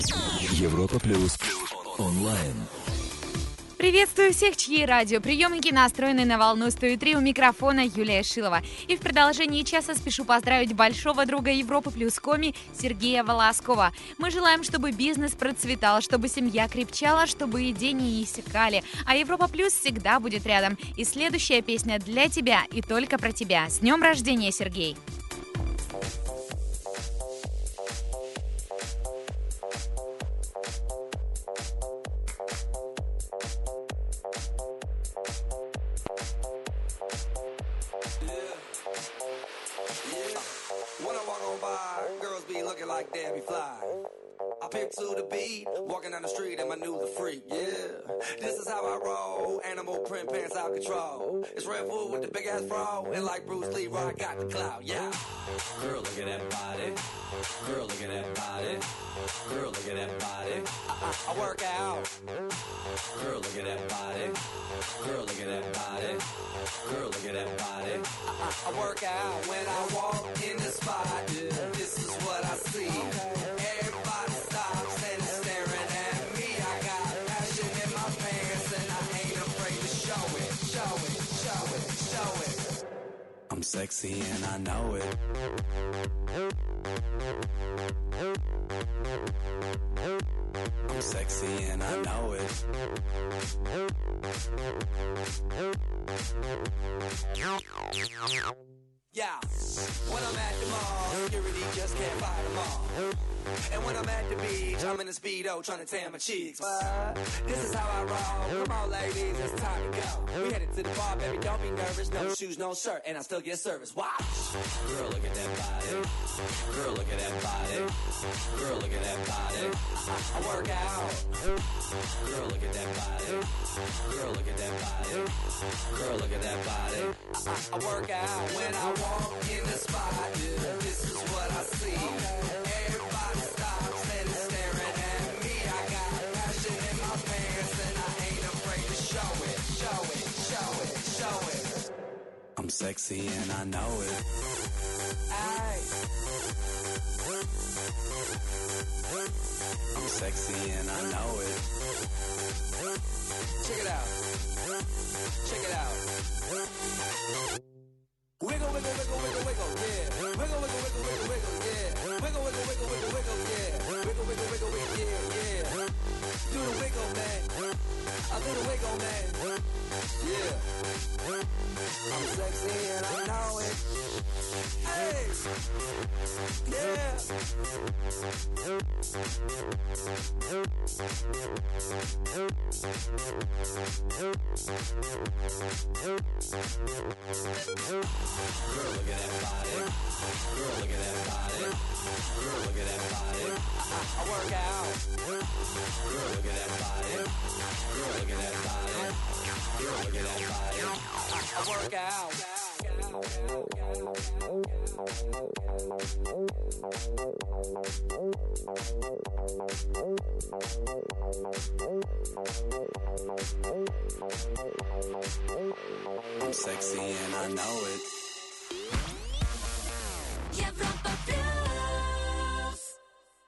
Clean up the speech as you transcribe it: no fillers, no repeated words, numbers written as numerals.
Европа плюс онлайн. Приветствую всех, чьи радиоприемники настроены на волну 103. У микрофона Юлия Шилова. И в продолжении часа спешу поздравить большого друга Европы плюс коми Сергея Волоскова. Мы желаем, чтобы бизнес процветал, чтобы семья крепчала, чтобы идеи не иссякали. А Европа плюс всегда будет рядом. И следующая песня для тебя и только про тебя. С днем рождения, Сергей! When I walk on by, girls be looking like Debbie Fly. I pick to the beat, walking down the street and I knew the freak, yeah. This is how I roll, animal print pants out control. It's Red Bull with the big ass bra, and like Bruce Lee, I got the clout, yeah. Girl, look at that body. Girl, look at that body. Girl, look at that body. I work out. Girl, look at that body. Girl, look at that body. Girl, look at that body. I work out when I walk in the spot. Yeah. This is what I see. Everybody stops and is staring at me. I got passion in my pants and I ain't afraid to show it. Show it, show it, show it. I'm sexy and I know it. I'm sexy and I know it. Yeah, when I'm at the mall, security just can't fight them all. And when I'm at the beach, I'm in a Speedo trying to tan my cheeks. But this is how I roll. Come on, ladies, it's time to go. We headed to the bar, baby, don't be nervous. No shoes, no shirt, and I still get service. Watch. Girl, look at that body. Girl, look at that body. Girl, look at that body. I work out. Girl, look at that body. Girl, look at that body. Girl, look at that body. I work out when I walk in the spot. Yeah, this is what I see. Everybody stops and is staring at me. I got passion in my pants and I ain't afraid to show it. Show it, show it, show it. I'm sexy and I know it. Aye. I'm sexy and I know it. Check it out. Check it out. Wiggle, wiggle, wiggle, wiggle, wiggle, yeah. Wiggle, wiggle, wiggle, wiggle, wiggle, yeah. Wiggle, wiggle, wiggle, wiggle, wiggle, yeah. Wiggle, wiggle, wiggle, wiggle, yeah, yeah. Do the wiggle, man. I do the wiggle, man. Yeah. I'm sexy and I know it. Hey. Yeah. Girl, look at that body. Girl, look at that body. Girl, look at that body. I work out. Girl, look at that body. Girl, look at that body. Girl, look at that body. I work out. I'm sexy and I know it. Европа